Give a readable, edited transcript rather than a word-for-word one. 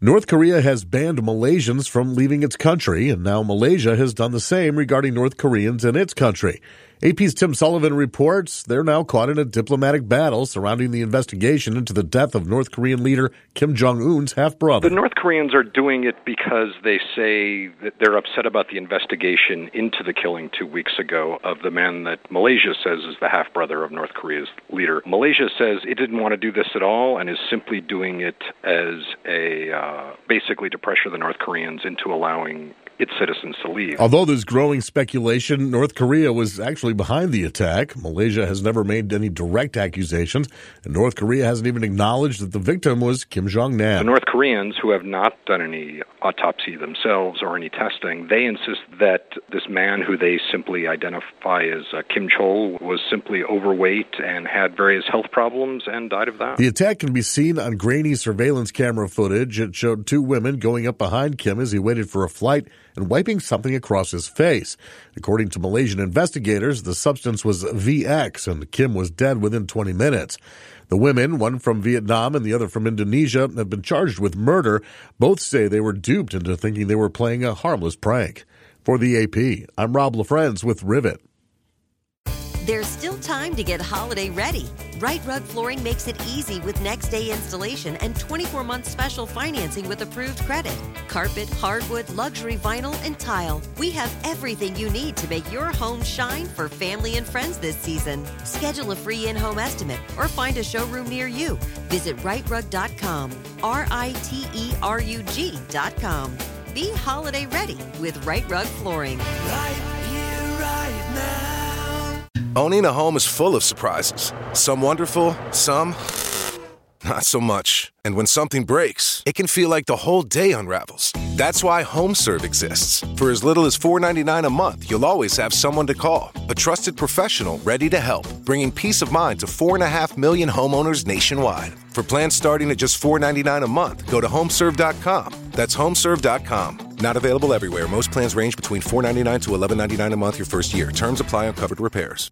North Korea has banned Malaysians from leaving its country, and now Malaysia has done the same regarding North Koreans in its country. AP's Tim Sullivan reports they're now caught in a diplomatic battle surrounding the investigation into the death of North Korean leader Kim Jong-un's half-brother. The North Koreans are doing it because they say that they're upset about the investigation into the killing 2 weeks ago of the man that Malaysia says is the half-brother of North Korea's leader. Malaysia says it didn't want to do this at all and is simply doing it as basically to pressure the North Koreans into allowing its citizens to leave. Although there's growing speculation North Korea was actually behind the attack, Malaysia has never made any direct accusations, and North Korea hasn't even acknowledged that the victim was Kim Jong-nam. The North Koreans, who have not done any autopsy themselves or any testing, they insist that this man, who they simply identify as Kim Chol, was simply overweight and had various health problems and died of that. The attack can be seen on grainy surveillance camera footage. It showed two women going up behind Kim as he waited for a flight and wiping something across his face. According to Malaysian investigators, the substance was VX, and Kim was dead within 20 minutes. The women, one from Vietnam and the other from Indonesia, have been charged with murder. Both say they were duped into thinking they were playing a harmless prank. For the AP, I'm Rob LaFrenz with Rivet. There's still time to get holiday ready. Right Rug Flooring makes it easy with next-day installation and 24-month special financing with approved credit. Carpet, hardwood, luxury vinyl, and tile. We have everything you need to make your home shine for family and friends this season. Schedule a free in-home estimate or find a showroom near you. Visit rightrug.com, RITERUG.com. Be holiday ready with Right Rug Flooring. Right here, right now. Owning a home is full of surprises. Some wonderful, some not so much. And when something breaks, it can feel like the whole day unravels. That's why HomeServe exists. For as little as $4.99 a month, you'll always have someone to call. A trusted professional ready to help, bringing peace of mind to 4.5 million homeowners nationwide. For plans starting at just $4.99 a month, go to HomeServe.com. That's HomeServe.com. Not available everywhere. Most plans range between $4.99 to $11.99 a month your first year. Terms apply on covered repairs.